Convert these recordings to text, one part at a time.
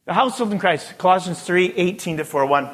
The household in Christ, Colossians 3:18-41.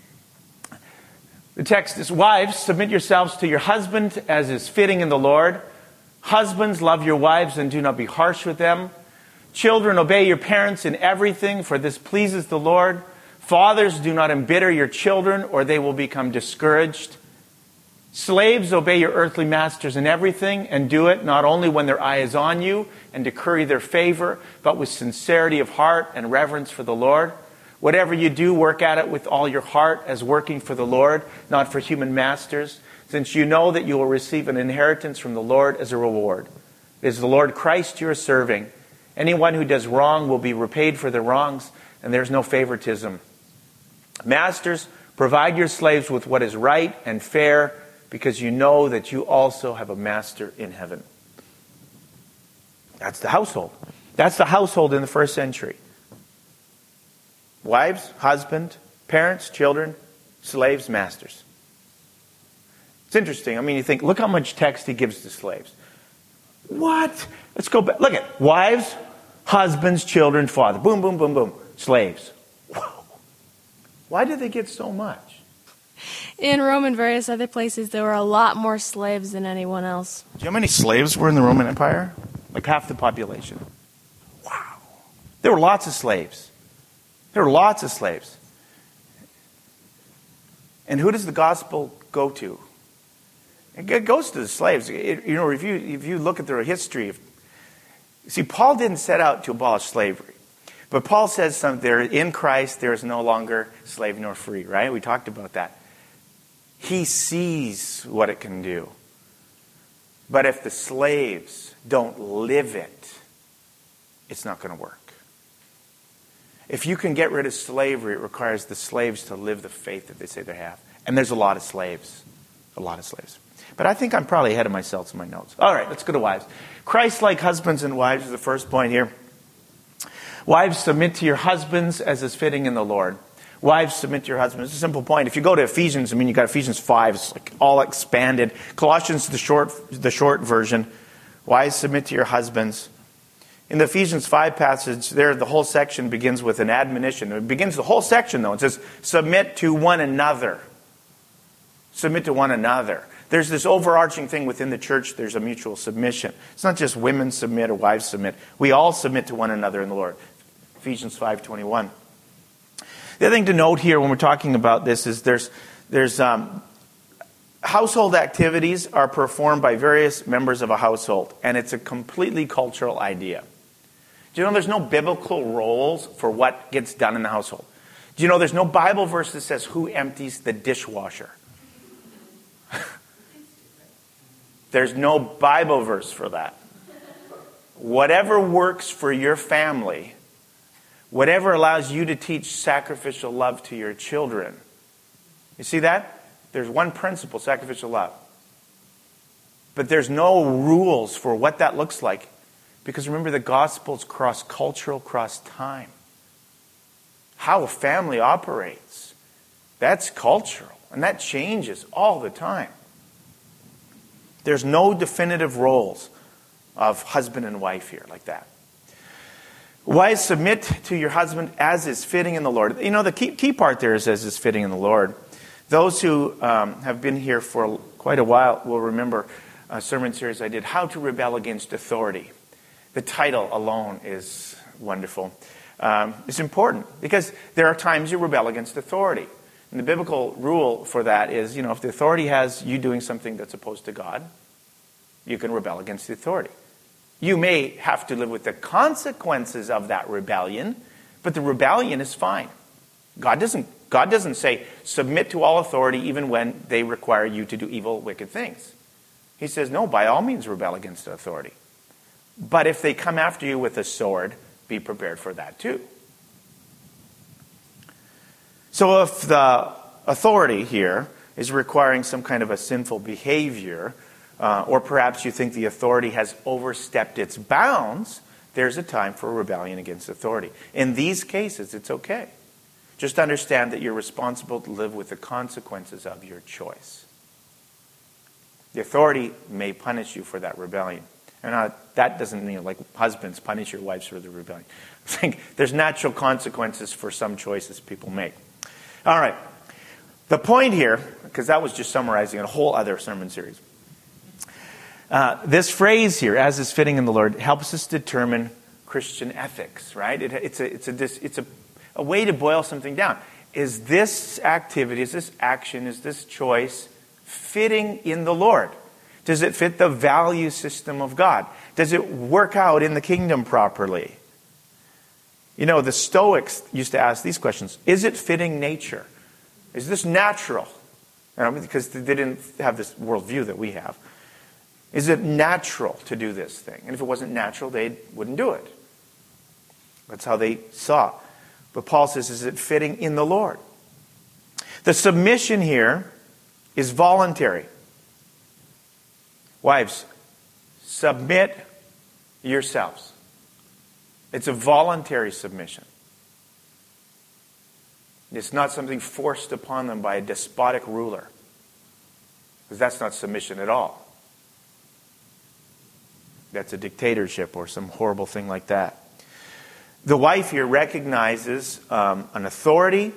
The text is, wives, submit yourselves to your husband as is fitting in the Lord. Husbands, love your wives and do not be harsh with them. Children, obey your parents in everything, for this pleases the Lord. Fathers, do not embitter your children, or they will become discouraged. Slaves, obey your earthly masters in everything, and do it not only when their eye is on you and to curry their favor, but with sincerity of heart and reverence for the Lord. Whatever you do, work at it with all your heart as working for the Lord, not for human masters, since you know that you will receive an inheritance from the Lord as a reward. It is the Lord Christ you are serving. Anyone who does wrong will be repaid for their wrongs, and there's no favoritism. Masters, provide your slaves with what is right and fair, because you know that you also have a master in heaven. That's the household. That's the household in the first century. Wives, husband, parents, children, slaves, masters. It's interesting. I mean, you think, look how much text he gives to slaves. What? Let's go back. Look at wives, husbands, children, father. Boom, boom, boom, boom. Slaves. Whoa. Why did they get so much? In Rome and various other places, there were a lot more slaves than anyone else. Do you know how many slaves were in the Roman Empire? Like half the population. Wow. There were lots of slaves. There were lots of slaves. And who does the gospel go to? It goes to the slaves. If you look at their history, see, Paul didn't set out to abolish slavery. But Paul says something there, in Christ there is no longer slave nor free, right? We talked about that. He sees what it can do. But if the slaves don't live it, it's not going to work. If you can get rid of slavery, it requires the slaves to live the faith that they say they have. And there's a lot of slaves. A lot of slaves. But I think I'm probably ahead of myself in my notes. All right, let's go to wives. Christ-like husbands and wives is the first point here. Wives, submit to your husbands as is fitting in the Lord. Wives, submit to your husbands. It's a simple point. If you go to Ephesians, you got Ephesians 5. It's like all expanded. Colossians, the short version. Wives, submit to your husbands. In the Ephesians 5 passage, there the whole section begins with an admonition. It begins the whole section, though. It says, submit to one another. Submit to one another. There's this overarching thing within the church. There's a mutual submission. It's not just women submit or wives submit. We all submit to one another in the Lord. Ephesians 5:21. The other thing to note here when we're talking about this is there's household activities are performed by various members of a household, and it's a completely cultural idea. Do you know there's no biblical roles for what gets done in the household? Do you know there's no Bible verse that says who empties the dishwasher? There's no Bible verse for that. Whatever works for your family, whatever allows you to teach sacrificial love to your children. You see that? There's one principle, sacrificial love. But there's no rules for what that looks like. Because remember, the gospel's cross-cultural, cross-time. How a family operates, that's cultural. And that changes all the time. There's no definitive roles of husband and wife here like that. Wives, submit to your husband as is fitting in the Lord. You know, the key part there is as is fitting in the Lord. Those who have been here for quite a while will remember a sermon series I did, How to Rebel Against Authority. The title alone is wonderful. It's important because there are times you rebel against authority. And the biblical rule for that is, if the authority has you doing something that's opposed to God, you can rebel against the authority. You may have to live with the consequences of that rebellion, but the rebellion is fine. God doesn't say, submit to all authority even when they require you to do evil, wicked things. He says, no, by all means rebel against the authority. But if they come after you with a sword, be prepared for that too. So if the authority here is requiring some kind of a sinful behavior, or perhaps you think the authority has overstepped its bounds, there's a time for rebellion against authority. In these cases, it's okay. Just understand that you're responsible to live with the consequences of your choice. The authority may punish you for that rebellion. And that doesn't mean like husbands punish your wives for the rebellion. I think there's natural consequences for some choices people make. All right. The point here, because that was just summarizing a whole other sermon series. This phrase here, as is fitting in the Lord, helps us determine Christian ethics, right? It's a way to boil something down. Is this activity, is this action, is this choice fitting in the Lord? Does it fit the value system of God? Does it work out in the kingdom properly? You know, the Stoics used to ask these questions. Is it fitting nature? Is this natural? Because they didn't have this worldview that we have. Is it natural to do this thing? And if it wasn't natural, they wouldn't do it. That's how they saw. But Paul says, is it fitting in the Lord? The submission here is voluntary. Wives, submit yourselves. It's a voluntary submission. It's not something forced upon them by a despotic ruler. Because that's not submission at all. That's a dictatorship or some horrible thing like that. The wife here recognizes an authority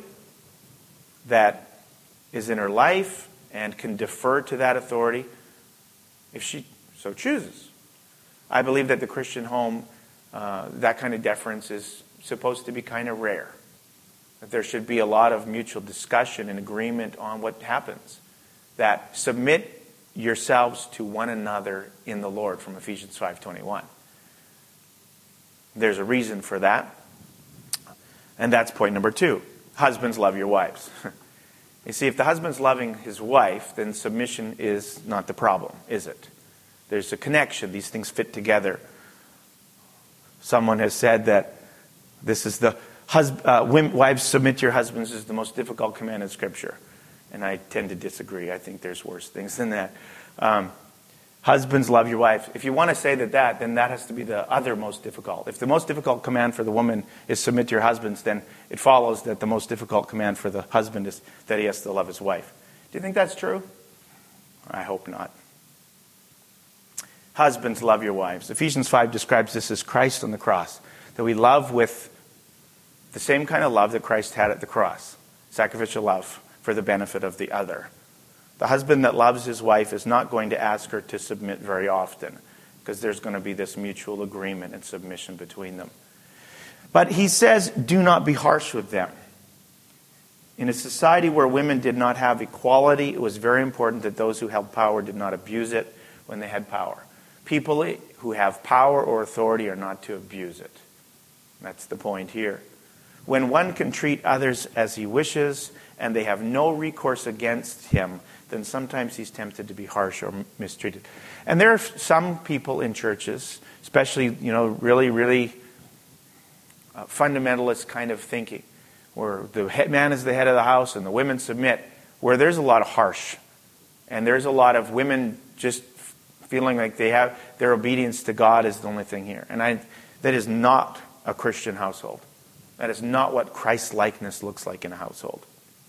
that is in her life and can defer to that authority if she so chooses. I believe that the Christian home, that kind of deference is supposed to be kind of rare. That there should be a lot of mutual discussion and agreement on what happens. That submit yourselves to one another in the Lord, from Ephesians 5:21. There's a reason for that. And that's point number 2. Husbands, love your wives. You see, if the husband's loving his wife, then submission is not the problem, is it? There's a connection. These things fit together. Someone has said that this is the wives, submit to your husbands is the most difficult command in Scripture. And I tend to disagree. I think there's worse things than that. Husbands, love your wives. If you want to say that, then that has to be the other most difficult. If the most difficult command for the woman is submit to your husbands, then it follows that the most difficult command for the husband is that he has to love his wife. Do you think that's true? I hope not. Husbands, love your wives. Ephesians 5 describes this as Christ on the cross. That we love with the same kind of love that Christ had at the cross. Sacrificial love for the benefit of the other. The husband that loves his wife is not going to ask her to submit very often, because there's going to be this mutual agreement and submission between them. But he says, do not be harsh with them. In a society where women did not have equality, it was very important that those who held power did not abuse it when they had power. People who have power or authority are not to abuse it. That's the point here. When one can treat others as he wishes and they have no recourse against him, then sometimes he's tempted to be harsh or mistreated. And there are some people in churches, especially, really fundamentalist kind of thinking, where the head man is the head of the house and the women submit, where there's a lot of harsh. And there's a lot of women just feeling like their obedience to God is the only thing here. And that is not a Christian household. That is not what Christ-likeness looks like in a household.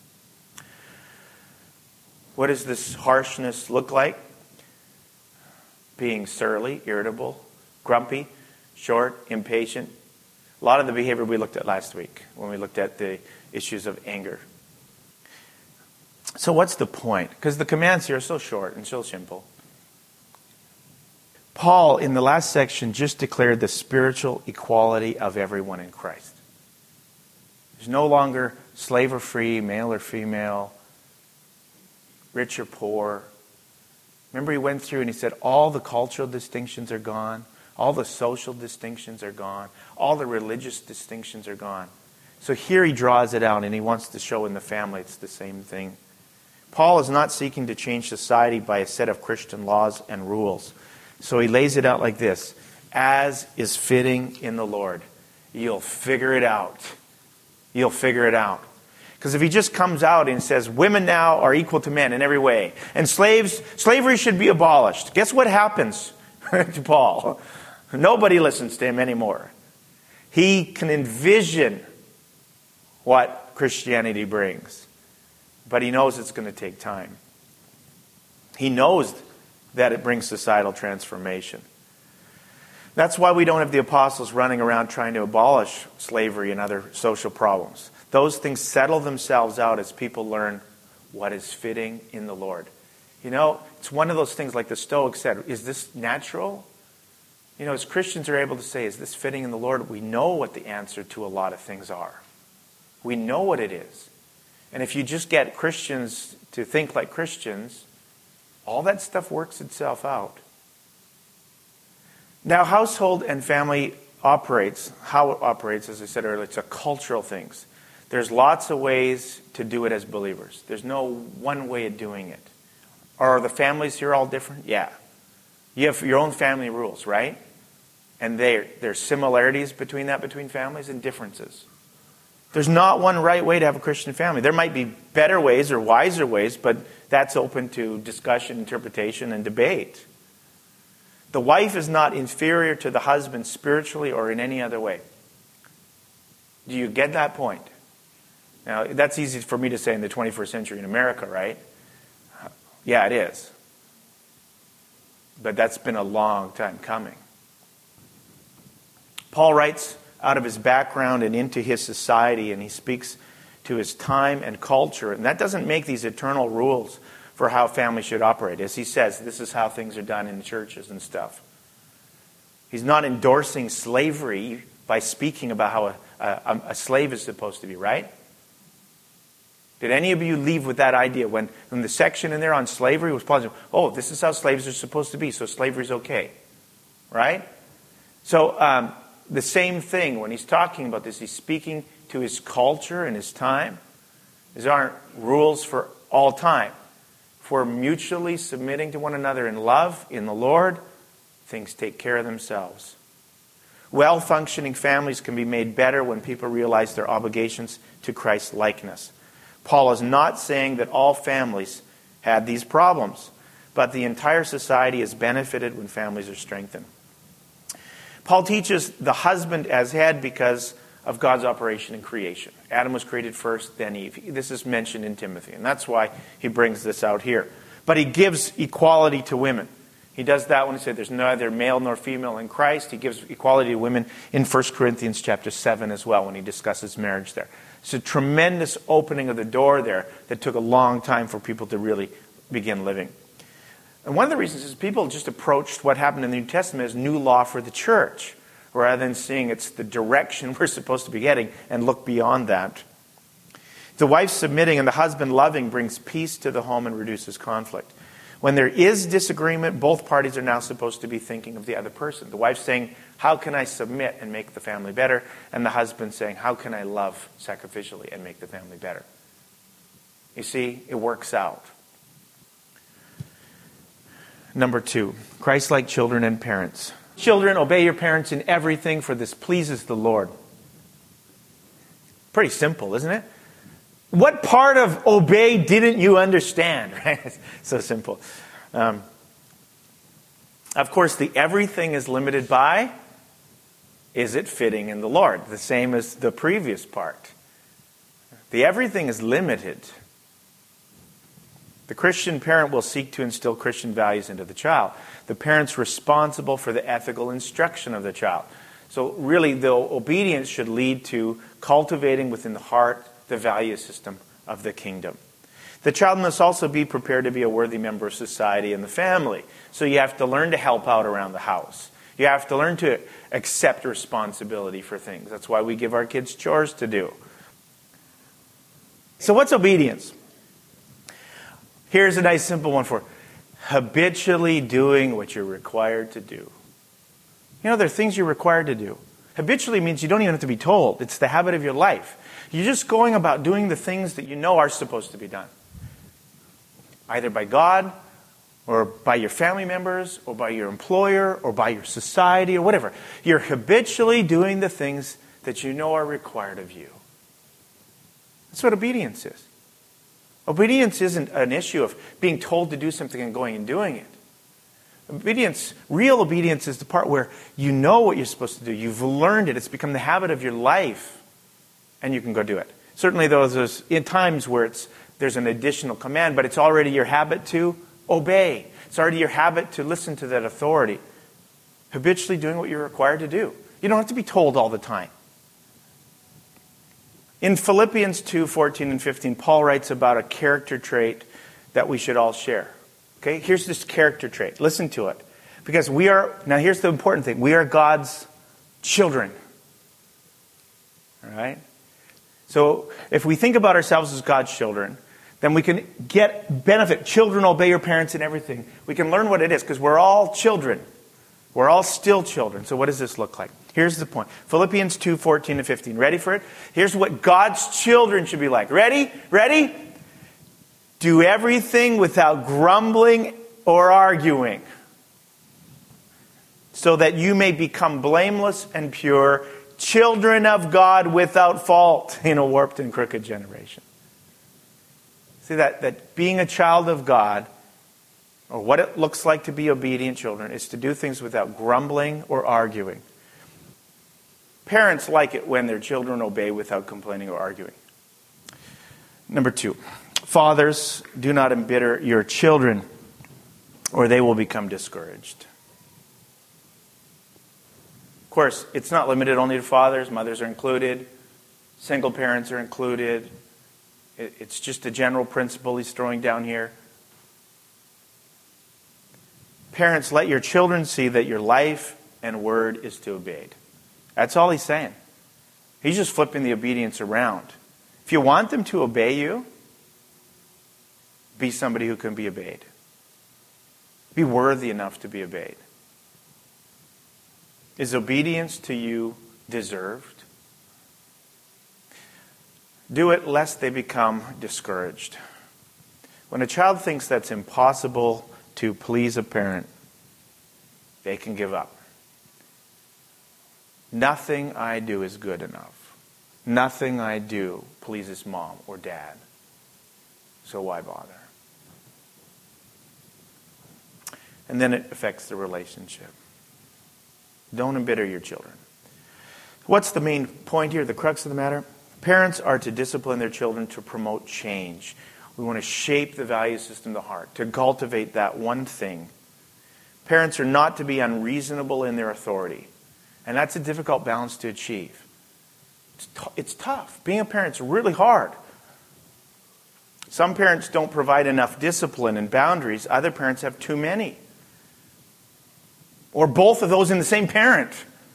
What does this harshness look like? Being surly, irritable, grumpy, short, impatient. A lot of the behavior we looked at last week when we looked at the issues of anger. So what's the point? Because the commands here are so short and so simple. Paul, in the last section, just declared the spiritual equality of everyone in Christ. There's no longer slave or free, male or female, rich or poor. Remember, he went through and he said all the cultural distinctions are gone. All the social distinctions are gone. All the religious distinctions are gone. So here he draws it out and he wants to show in the family it's the same thing. Paul is not seeking to change society by a set of Christian laws and rules. So he lays it out like this. As is fitting in the Lord. You'll figure it out. You'll figure it out. Because if he just comes out and says, women now are equal to men in every way, and slavery should be abolished, guess what happens to Paul? Nobody listens to him anymore. He can envision what Christianity brings, but he knows it's going to take time. He knows that it brings societal transformation. That's why we don't have the apostles running around trying to abolish slavery and other social problems. Those things settle themselves out as people learn what is fitting in the Lord. You know, it's one of those things like the Stoics said, is this natural? You know, as Christians are able to say, is this fitting in the Lord? We know what the answer to a lot of things are. We know what it is. And if you just get Christians to think like Christians, all that stuff works itself out. Now, household and family operates, how it operates, as I said earlier, it's a cultural things. There's lots of ways to do it as believers. There's no one way of doing it. Are the families here all different? Yeah. You have your own family rules, right? And there's similarities between families and differences. There's not one right way to have a Christian family. There might be better ways or wiser ways, but that's open to discussion, interpretation, and debate. The wife is not inferior to the husband spiritually or in any other way. Do you get that point? Now, that's easy for me to say in the 21st century in America, right? Yeah, it is. But that's been a long time coming. Paul writes out of his background and into his society, and he speaks to his time and culture. And that doesn't make these eternal rules for how families should operate. As he says, this is how things are done in churches and stuff. He's not endorsing slavery by speaking about how a slave is supposed to be, right? Did any of you leave with that idea when the section in there on slavery was positive? Oh, this is how slaves are supposed to be, so slavery's okay. Right? So the same thing, when he's talking about this, he's speaking to his culture and his time. These aren't rules for all time. If we're mutually submitting to one another in love, in the Lord, things take care of themselves. Well-functioning families can be made better when people realize their obligations to Christ's likeness. Paul is not saying that all families had these problems, but the entire society is benefited when families are strengthened. Paul teaches the husband as head because of God's operation in creation. Adam was created first, then Eve. This is mentioned in Timothy, and that's why he brings this out here. But he gives equality to women. He does that when he said there's neither male nor female in Christ. He gives equality to women in 1 Corinthians chapter 7 as well when he discusses marriage there. It's a tremendous opening of the door there that took a long time for people to really begin living. And one of the reasons is people just approached what happened in the New Testament as new law for the church, rather than seeing it's the direction we're supposed to be getting and look beyond that. The wife submitting and the husband loving brings peace to the home and reduces conflict. When there is disagreement, both parties are now supposed to be thinking of the other person. The wife saying, how can I submit and make the family better? And the husband saying, how can I love sacrificially and make the family better? You see, it works out. Number 2, Christ-like children and parents. Children, obey your parents in everything, for this pleases the Lord. Pretty simple, isn't it? What part of obey didn't you understand? Right? It's so simple. Of course, the everything is limited by, is it fitting in the Lord? The same as the previous part. The everything is limited. The Christian parent will seek to instill Christian values into the child. The parent's responsible for the ethical instruction of the child. So really, the obedience should lead to cultivating within the heart the value system of the kingdom. The child must also be prepared to be a worthy member of society and the family. So you have to learn to help out around the house. You have to learn to accept responsibility for things. That's why we give our kids chores to do. So what's obedience? Here's a nice simple one for habitually doing what you're required to do. You know, there are things you're required to do. Habitually means you don't even have to be told. It's the habit of your life. You're just going about doing the things that you know are supposed to be done. Either by God, or by your family members, or by your employer, or by your society, or whatever. You're habitually doing the things that you know are required of you. That's what obedience is. Obedience isn't an issue of being told to do something and going and doing it. Obedience, real obedience, is the part where you know what you're supposed to do. You've learned it. It's become the habit of your life. And you can go do it. Certainly there's in times where there's an additional command, but it's already your habit to obey. It's already your habit to listen to that authority. Habitually doing what you're required to do. You don't have to be told all the time. In Philippians 2:14 and 15, Paul writes about a character trait that we should all share. Okay, here's this character trait. Listen to it. Because now here's the important thing. We are God's children. All right? So if we think about ourselves as God's children, then we can get benefit. Children, obey your parents in everything. We can learn what it is because we're all children. We're all still children. So what does this look like? Here's the point. Philippians 2:14 and 15. Ready for it? Here's what God's children should be like. Ready? Ready? Do everything without grumbling or arguing, so that you may become blameless and pure, children of God without fault in a warped and crooked generation. See that being a child of God, or what it looks like to be obedient children, is to do things without grumbling or arguing. Parents like it when their children obey without complaining or arguing. Number 2, fathers, do not embitter your children, or they will become discouraged. Of course, it's not limited only to fathers. Mothers are included. Single parents are included. It's just a general principle he's throwing down here. Parents, let your children see that your life and word is to be obeyed. That's all he's saying. He's just flipping the obedience around. If you want them to obey you, be somebody who can be obeyed. Be worthy enough to be obeyed. Is obedience to you deserved? Do it lest they become discouraged. When a child thinks that's impossible to please a parent, they can give up. Nothing I do is good enough. Nothing I do pleases mom or dad. So why bother? And then it affects the relationship. Don't embitter your children. What's the main point here, the crux of the matter? Parents are to discipline their children to promote change. We want to shape the value system of the heart, to cultivate that one thing. Parents are not to be unreasonable in their authority. And that's a difficult balance to achieve. It's tough. Being a parent's really hard. Some parents don't provide enough discipline and boundaries. Other parents have too many. Or both of those in the same parent.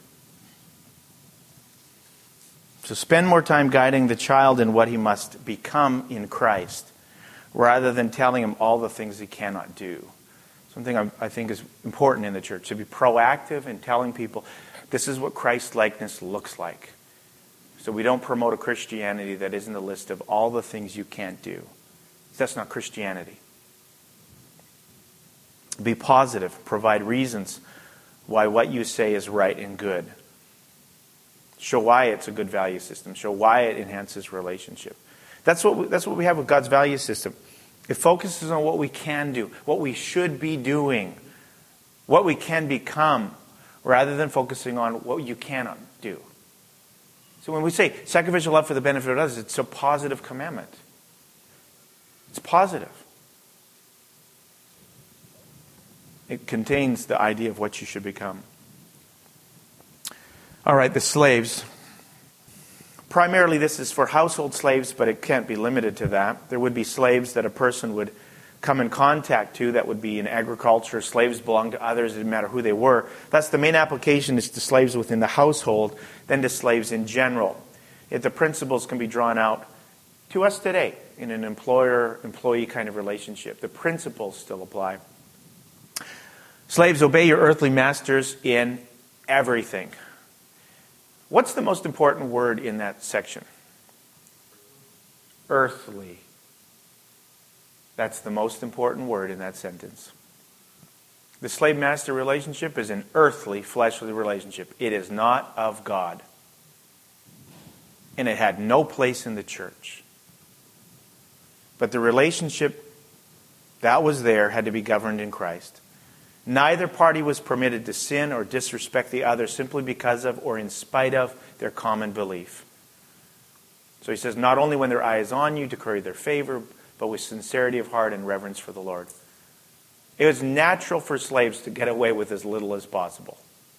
So spend more time guiding the child in what he must become in Christ, rather than telling him all the things he cannot do. Something I think is important in the church, to be proactive in telling people, this is what Christ-likeness looks like. So we don't promote a Christianity that isn't a list of all the things you can't do. That's not Christianity. Be positive. Provide reasons why what you say is right and good. Show why it's a good value system. Show why it enhances relationship. That's what we have with God's value system. It focuses on what we can do, what we should be doing, what we can become, rather than focusing on what you cannot do. So when we say sacrificial love for the benefit of others, it's a positive commandment. It's positive. It contains the idea of what you should become. All right, the slaves. Primarily this is for household slaves, but it can't be limited to that. There would be slaves that a person would come in contact to that would be in agriculture. Slaves belong to others. It didn't matter who they were. That's the main application, is to slaves within the household, then to slaves in general. Yet the principles can be drawn out to us today in an employer-employee kind of relationship. The principles still apply. Slaves, obey your earthly masters in everything. What's the most important word in that section? Earthly. That's the most important word in that sentence. The slave-master relationship is an earthly, fleshly relationship. It is not of God. And it had no place in the church. But the relationship that was there had to be governed in Christ. Neither party was permitted to sin or disrespect the other simply because of or in spite of their common belief. So he says, not only when their eye is on you to curry their favor, but with sincerity of heart and reverence for the Lord. It was natural for slaves to get away with as little as possible.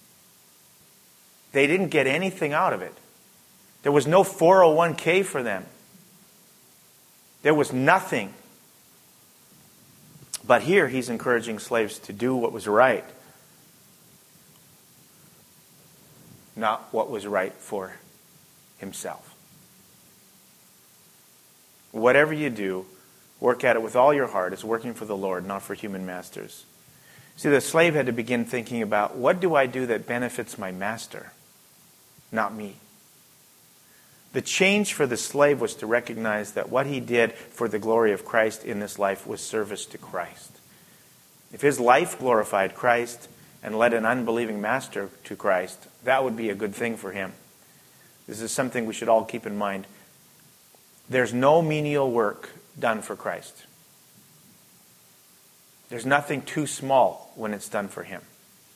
They didn't get anything out of it. There was no 401k for them. There was nothing. But here he's encouraging slaves to do what was right, not what was right for himself. Whatever you do, work at it with all your heart as working for the Lord, not for human masters. See, the slave had to begin thinking about, what do I do that benefits my master, not me? The change for the slave was to recognize that what he did for the glory of Christ in this life was service to Christ. If his life glorified Christ and led an unbelieving master to Christ, that would be a good thing for him. This is something we should all keep in mind. There's no menial work done for Christ. There's nothing too small when it's done for him.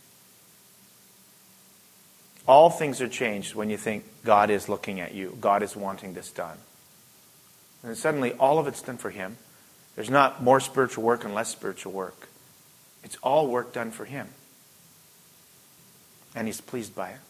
All things are changed when you think God is looking at you. God is wanting this done. And suddenly all of it's done for him. There's not more spiritual work and less spiritual work. It's all work done for him. And he's pleased by it.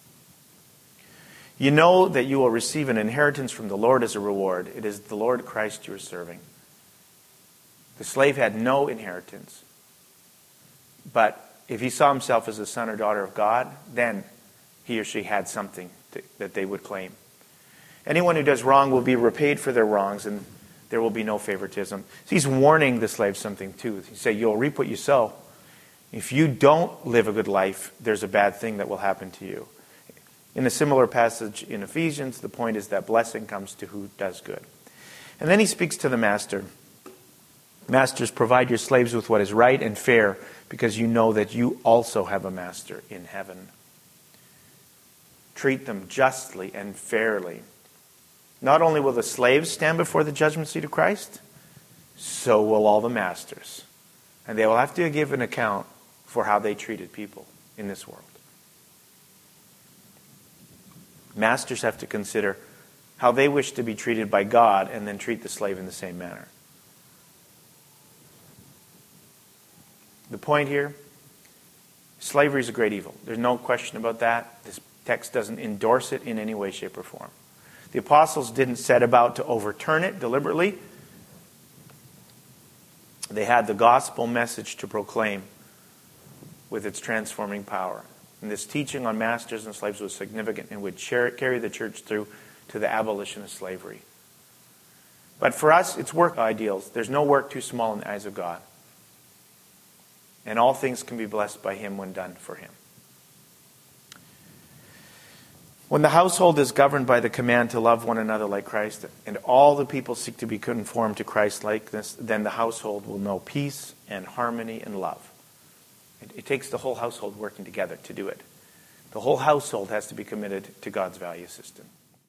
You know that you will receive an inheritance from the Lord as a reward. It is the Lord Christ you are serving. The slave had no inheritance. But if he saw himself as a son or daughter of God, then he or she had something that they would claim. Anyone who does wrong will be repaid for their wrongs, and there will be no favoritism. So he's warning the slave something too. He said, you'll reap what you sow. If you don't live a good life, there's a bad thing that will happen to you. In a similar passage in Ephesians, the point is that blessing comes to who does good. And then he speaks to the master. Masters, provide your slaves with what is right and fair, because you know that you also have a master in heaven. Treat them justly and fairly. Not only will the slaves stand before the judgment seat of Christ, so will all the masters. And they will have to give an account for how they treated people in this world. Masters have to consider how they wish to be treated by God and then treat the slave in the same manner. The point here, slavery is a great evil. There's no question about that. This text doesn't endorse it in any way, shape, or form. The apostles didn't set about to overturn it deliberately. They had the gospel message to proclaim with its transforming power. And this teaching on masters and slaves was significant and would carry the church through to the abolition of slavery. But for us, it's work ideals. There's no work too small in the eyes of God. And all things can be blessed by him when done for him. When the household is governed by the command to love one another like Christ, and all the people seek to be conformed to Christ's likeness, then the household will know peace and harmony and love. It takes the whole household working together to do it. The whole household has to be committed to God's value system.